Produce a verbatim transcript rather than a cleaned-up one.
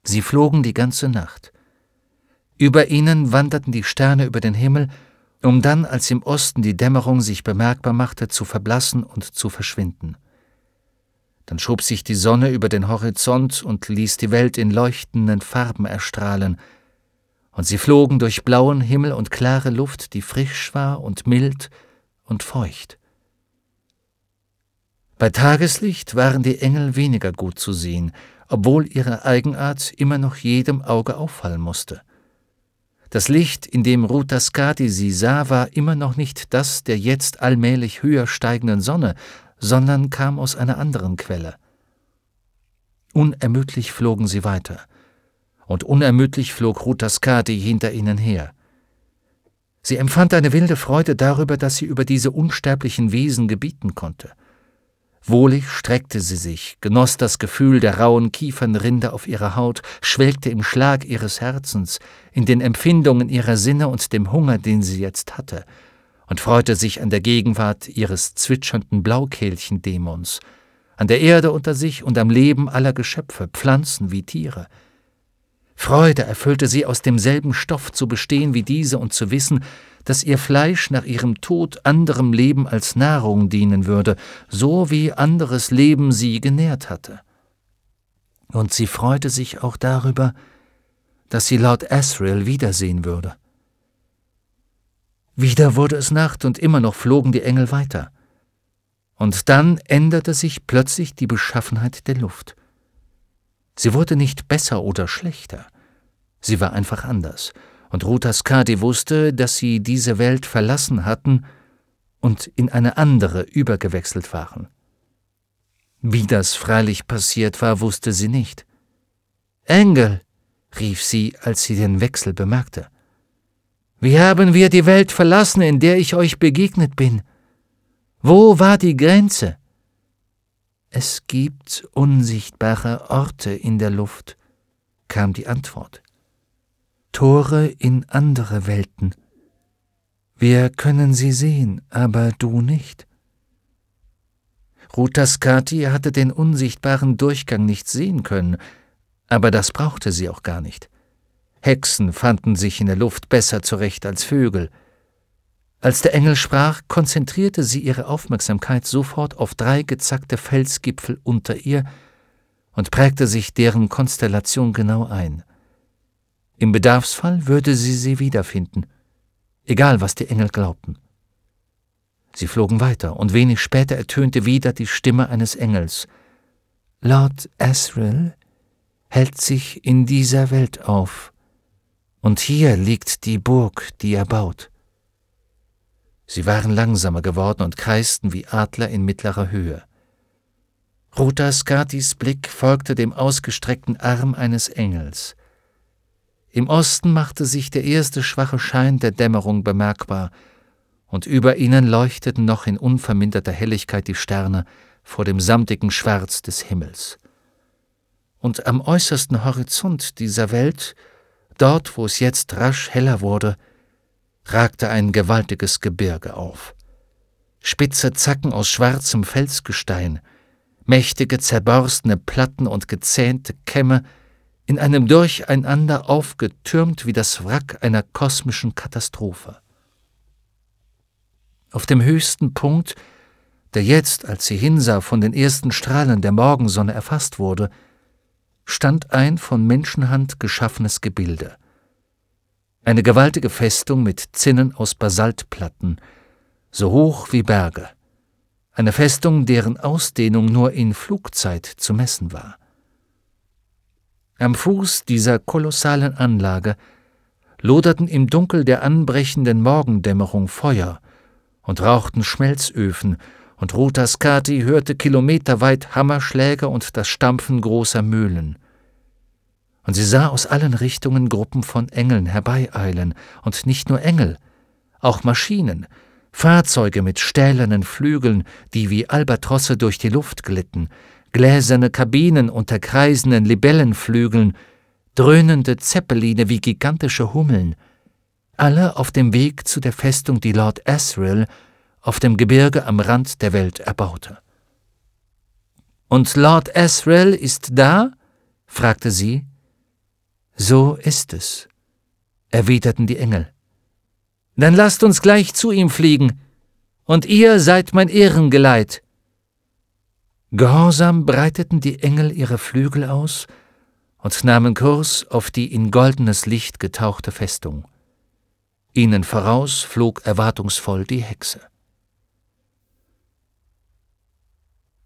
Sie flogen die ganze Nacht. Über ihnen wanderten die Sterne über den Himmel, um dann, als im Osten die Dämmerung sich bemerkbar machte, zu verblassen und zu verschwinden. Dann schob sich die Sonne über den Horizont und ließ die Welt in leuchtenden Farben erstrahlen, und sie flogen durch blauen Himmel und klare Luft, die frisch war und mild und feucht. Bei Tageslicht waren die Engel weniger gut zu sehen, obwohl ihre Eigenart immer noch jedem Auge auffallen musste. Das Licht, in dem Ruta Skadi sie sah, war immer noch nicht das der jetzt allmählich höher steigenden Sonne, sondern kam aus einer anderen Quelle. Unermüdlich flogen sie weiter, und unermüdlich flog Ruta Skadi hinter ihnen her. Sie empfand eine wilde Freude darüber, dass sie über diese unsterblichen Wesen gebieten konnte. Wohlig streckte sie sich, genoss das Gefühl der rauen Kiefernrinde auf ihrer Haut, schwelgte im Schlag ihres Herzens, in den Empfindungen ihrer Sinne und dem Hunger, den sie jetzt hatte, und freute sich an der Gegenwart ihres zwitschernden Blaukehlchendämons, an der Erde unter sich und am Leben aller Geschöpfe, Pflanzen wie Tiere. Freude erfüllte sie, aus demselben Stoff zu bestehen wie diese und zu wissen, dass ihr Fleisch nach ihrem Tod anderem Leben als Nahrung dienen würde, so wie anderes Leben sie genährt hatte. Und sie freute sich auch darüber, dass sie Lord Asriel wiedersehen würde. Wieder wurde es Nacht und immer noch flogen die Engel weiter. Und dann änderte sich plötzlich die Beschaffenheit der Luft. Sie wurde nicht besser oder schlechter, sie war einfach anders, und Ruta Skadi wusste, dass sie diese Welt verlassen hatten und in eine andere übergewechselt waren. Wie das freilich passiert war, wusste sie nicht. »Engel«, rief sie, als sie den Wechsel bemerkte. »Wie haben wir die Welt verlassen, in der ich euch begegnet bin? Wo war die Grenze?« »Es gibt unsichtbare Orte in der Luft«, kam die Antwort. »Tore in andere Welten. Wir können sie sehen, aber du nicht.« Ruta Skadi hatte den unsichtbaren Durchgang nicht sehen können, aber das brauchte sie auch gar nicht. Hexen fanden sich in der Luft besser zurecht als Vögel. Als der Engel sprach, konzentrierte sie ihre Aufmerksamkeit sofort auf drei gezackte Felsgipfel unter ihr und prägte sich deren Konstellation genau ein. Im Bedarfsfall würde sie sie wiederfinden, egal was die Engel glaubten. Sie flogen weiter, und wenig später ertönte wieder die Stimme eines Engels. »Lord Asriel hält sich in dieser Welt auf, und hier liegt die Burg, die er baut.« Sie waren langsamer geworden und kreisten wie Adler in mittlerer Höhe. Ruta Skadis Blick folgte dem ausgestreckten Arm eines Engels. Im Osten machte sich der erste schwache Schein der Dämmerung bemerkbar, und über ihnen leuchteten noch in unverminderter Helligkeit die Sterne vor dem samtigen Schwarz des Himmels. Und am äußersten Horizont dieser Welt, dort, wo es jetzt rasch heller wurde, ragte ein gewaltiges Gebirge auf. Spitze Zacken aus schwarzem Felsgestein, mächtige zerborstene Platten und gezähnte Kämme, in einem Durcheinander aufgetürmt wie das Wrack einer kosmischen Katastrophe. Auf dem höchsten Punkt, der jetzt, als sie hinsah, von den ersten Strahlen der Morgensonne erfasst wurde, stand ein von Menschenhand geschaffenes Gebilde. Eine gewaltige Festung mit Zinnen aus Basaltplatten, so hoch wie Berge. Eine Festung, deren Ausdehnung nur in Flugzeit zu messen war. Am Fuß dieser kolossalen Anlage loderten im Dunkel der anbrechenden Morgendämmerung Feuer und rauchten Schmelzöfen, und Ruta Skadi hörte kilometerweit Hammerschläge und das Stampfen großer Mühlen. Und sie sah aus allen Richtungen Gruppen von Engeln herbeieilen, und nicht nur Engel, auch Maschinen, Fahrzeuge mit stählernen Flügeln, die wie Albatrosse durch die Luft glitten, gläserne Kabinen unter kreisenden Libellenflügeln, dröhnende Zeppeline wie gigantische Hummeln, alle auf dem Weg zu der Festung, die Lord Asriel auf dem Gebirge am Rand der Welt erbaute. »Und Lord Asriel ist da?« fragte sie. »So ist es«, erwiderten die Engel. »Dann lasst uns gleich zu ihm fliegen, und ihr seid mein Ehrengeleit.« Gehorsam breiteten die Engel ihre Flügel aus und nahmen Kurs auf die in goldenes Licht getauchte Festung. Ihnen voraus flog erwartungsvoll die Hexe.